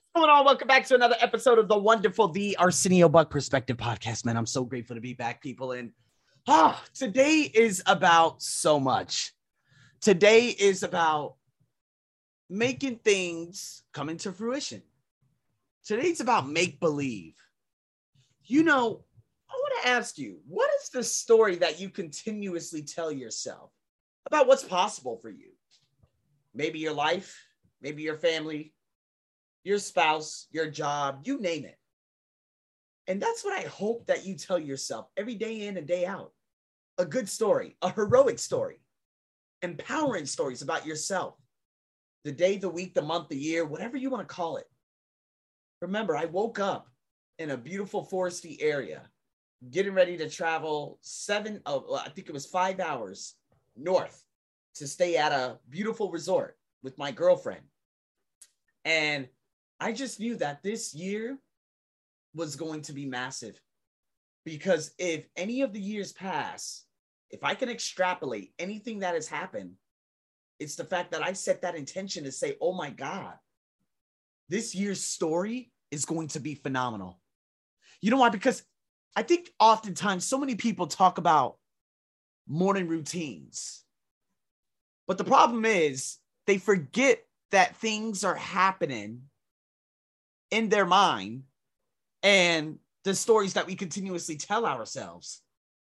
What's going on? Welcome back to another episode of the wonderful The Arsenio Buck Perspective Podcast, man. I'm so grateful to be back, people. And today is about so much. Today is about making things come into fruition. Today's about make-believe. You know, I want to ask you, what is the story that you continuously tell yourself about what's possible for you? Maybe your life, maybe your family, your spouse, your job, you name it. And that's what I hope that you tell yourself every day in and day out. A good story, a heroic story, empowering stories about yourself. The day, the week, the month, the year, whatever you want to call it. Remember, I woke up in a beautiful foresty area, getting ready to travel 5 hours north to stay at a beautiful resort with my girlfriend. And I just knew that this year was going to be massive, because if any of the years pass, if I can extrapolate anything that has happened, it's the fact that I set that intention to say, oh my God, this year's story is going to be phenomenal. You know why? Because I think oftentimes so many people talk about morning routines, but the problem is they forget that things are happening in their mind and the stories that we continuously tell ourselves.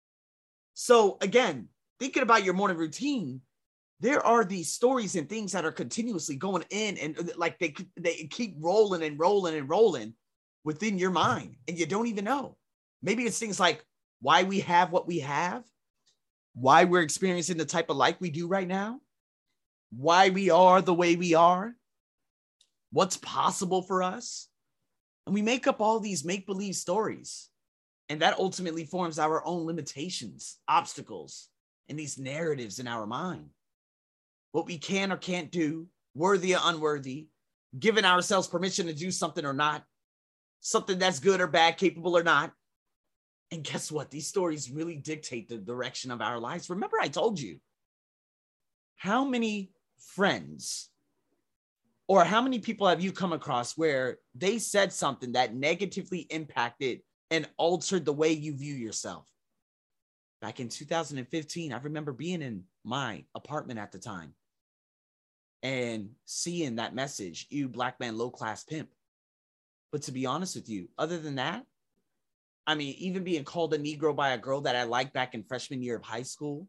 So again, thinking about your morning routine, there are these stories and things that are continuously going in, and like they keep rolling and rolling and rolling within your mind, and you don't even know. Maybe it's things like why we have what we have, why we're experiencing the type of life we do right now, why we are the way we are, what's possible for us. And we make up all these make-believe stories. And that ultimately forms our own limitations, obstacles, and these narratives in our mind. What we can or can't do, worthy or unworthy, giving ourselves permission to do something or not, something that's good or bad, capable or not. And guess what? These stories really dictate the direction of our lives. Remember, I told you, how many friends or how many people have you come across where they said something that negatively impacted and altered the way you view yourself? Back in 2015, I remember being in my apartment at the time and seeing that message, "You black man, low class pimp." But to be honest with you, other than that, I mean, even being called a Negro by a girl that I liked back in freshman year of high school,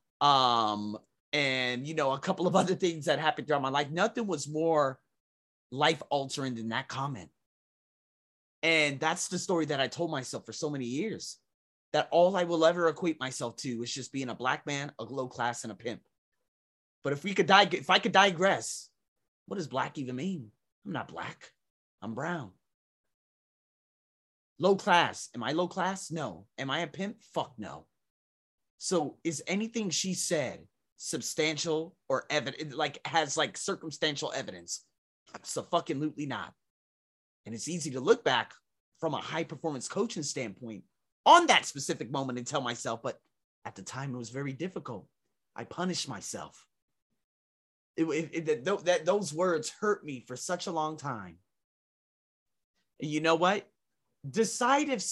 and, you know, a couple of other things that happened throughout my life, nothing was more life altering than that comment. And that's the story that I told myself for so many years, that all I will ever equate myself to is just being a black man, a low class, and a pimp. But if I could digress, what does black even mean? I'm not black. I'm brown. Low class. Am I low class? No. Am I a pimp? Fuck no. So is anything she said substantial or evident, like has like circumstantial evidence? Absolutely not. And it's easy to look back from a high performance coaching standpoint on that specific moment and tell myself, but at the time it was very difficult. I punished myself. Those words hurt me for such a long time. And you know what? Decide if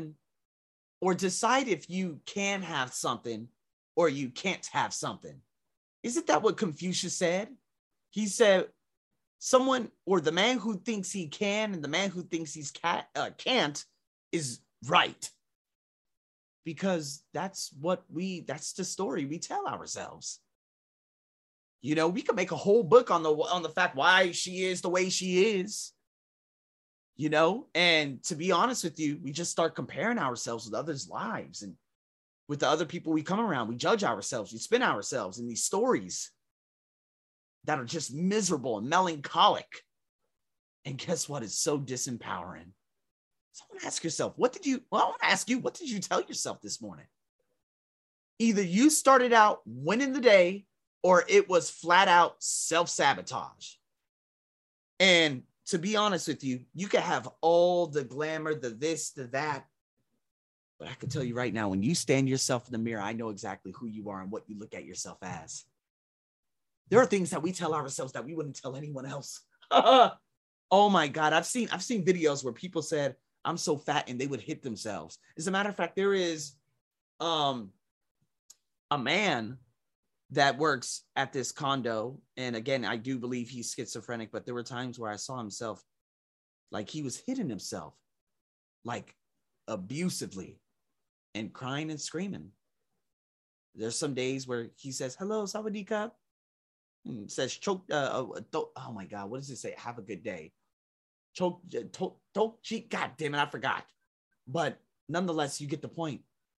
you can have something or you can't have something. Isn't that what Confucius said? He said, someone, or the man who thinks he can and the man who thinks he can't is right. Because that's the story we tell ourselves. You know, we could make a whole book on the fact why she is the way she is. You know, and to be honest with you, we just start comparing ourselves with others' lives and with the other people we come around. We judge ourselves, we spin ourselves in these stories that are just miserable and melancholic. And guess what? It's so disempowering. So I want to ask yourself, what did you tell yourself this morning? Either you started out winning the day or it was flat out self-sabotage. And to be honest with you, you can have all the glamour, the this, the that. But I can tell you right now, when you stand yourself in the mirror, I know exactly who you are and what you look at yourself as. There are things that we tell ourselves that we wouldn't tell anyone else. Oh my God. I've seen videos where people said, I'm so fat, and they would hit themselves. As a matter of fact, there is a man that works at this condo. And again, I do believe he's schizophrenic, but there were times where I saw himself like he was hitting himself like abusively and crying and screaming. There's some days where he says, hello, sawadee and says, choke, oh my God, what does it say? Have a good day. Choke, God damn it, I forgot. But nonetheless, you get the point.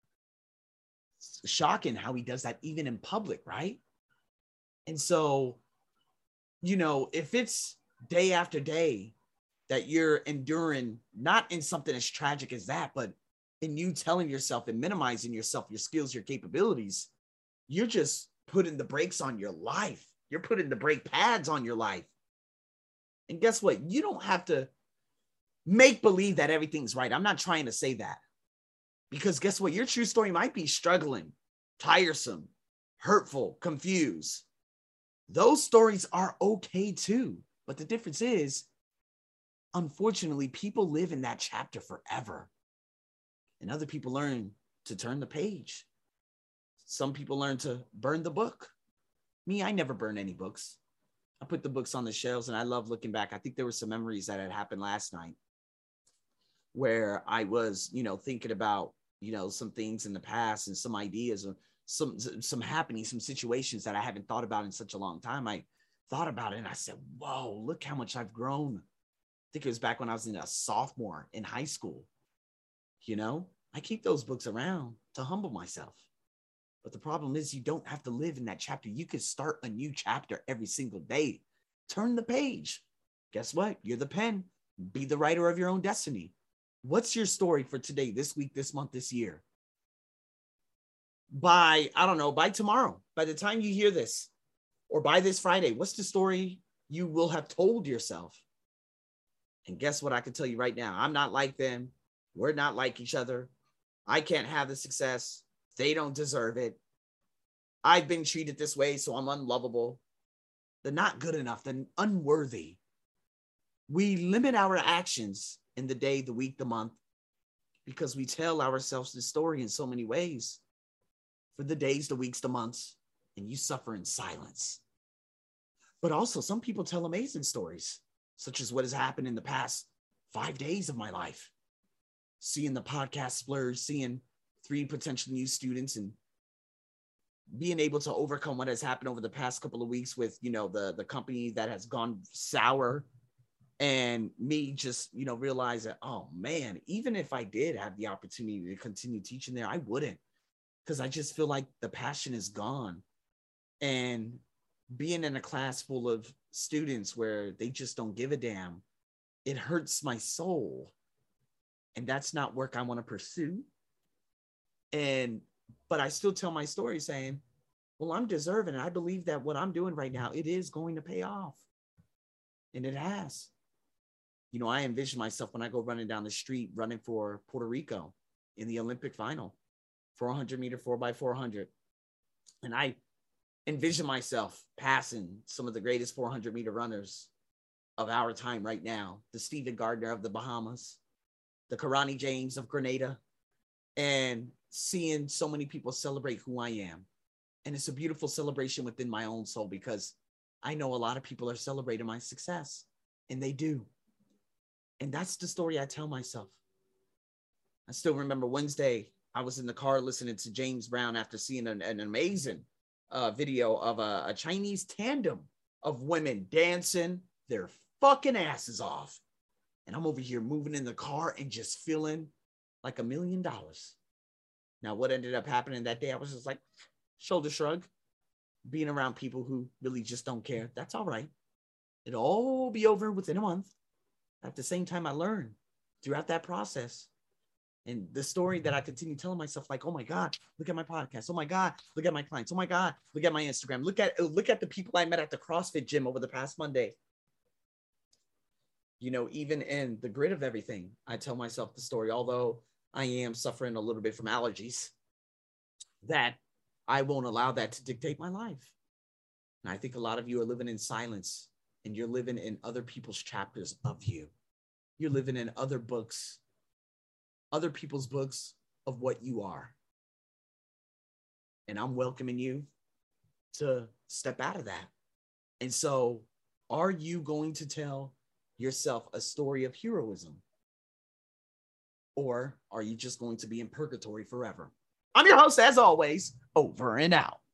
It's shocking how he does that even in public, right? And so, you know, if it's day after day that you're enduring, not in something as tragic as that, but in you telling yourself and minimizing yourself, your skills, your capabilities, you're just putting the brakes on your life. You're putting the brake pads on your life. And guess what? You don't have to make believe that everything's right. I'm not trying to say that. Because guess what? Your true story might be struggling, tiresome, hurtful, confused. Those stories are okay too. But the difference is, unfortunately, people live in that chapter forever. And other people learn to turn the page. Some people learn to burn the book. Me, I never burn any books. I put the books on the shelves, and I love looking back. I think there were some memories that had happened last night where I was, you know, thinking about, you know, some things in the past and some ideas or some happenings, some situations that I haven't thought about in such a long time. I thought about it and I said, whoa, look how much I've grown. I think it was back when I was a sophomore in high school. You know, I keep those books around to humble myself. But the problem is you don't have to live in that chapter. You can start a new chapter every single day. Turn the page. Guess what? You're the pen. Be the writer of your own destiny. What's your story for today, this week, this month, this year? By, I don't know, by tomorrow, by the time you hear this, or by this Friday, what's the story you will have told yourself? And guess what? I can tell you right now, I'm not like them. We're not like each other. I can't have the success. They don't deserve it. I've been treated this way, so I'm unlovable. They're not good enough. They're unworthy. We limit our actions in the day, the week, the month, because we tell ourselves the story in so many ways for the days, the weeks, the months, and you suffer in silence. But also, some people tell amazing stories, such as what has happened in the past 5 days of my life. Seeing the podcast splurge, seeing 3 potential new students, and being able to overcome what has happened over the past couple of weeks with, you know, the company that has gone sour, and me just, you know, realize that, oh man, even if I did have the opportunity to continue teaching there, I wouldn't, because I just feel like the passion is gone. And being in a class full of students where they just don't give a damn, it hurts my soul. And that's not work I want to pursue. But I still tell my story saying, well, I'm deserving. And I believe that what I'm doing right now, it is going to pay off. And it has. You know, I envision myself when I go running down the street, running for Puerto Rico in the Olympic final, 400 meter, 4x400. And I envision myself passing some of the greatest 400 meter runners of our time right now, the Stephen Gardner of the Bahamas, the Karani James of Grenada, and seeing so many people celebrate who I am. And it's a beautiful celebration within my own soul, because I know a lot of people are celebrating my success, and they do. And that's the story I tell myself. I still remember Wednesday, I was in the car listening to James Brown after seeing an amazing video of a Chinese tandem of women dancing their fucking asses off. And I'm over here moving in the car and just feeling like $1 million. Now, what ended up happening that day, I was just like, shoulder shrug, being around people who really just don't care. That's all right. It'll all be over within a month. At the same time, I learned throughout that process. And the story that I continue telling myself, like, oh my God, look at my podcast. Oh my God, look at my clients. Oh my God, look at my Instagram. Look at the people I met at the CrossFit gym over the past Monday. You know, even in the grid of everything, I tell myself the story, although I am suffering a little bit from allergies, that I won't allow that to dictate my life. And I think a lot of you are living in silence and you're living in other people's chapters of you. You're living in other books, other people's books of what you are. And I'm welcoming you to step out of that. And so, are you going to tell yourself a story of heroism? Or are you just going to be in purgatory forever? I'm your host, as always, over and out.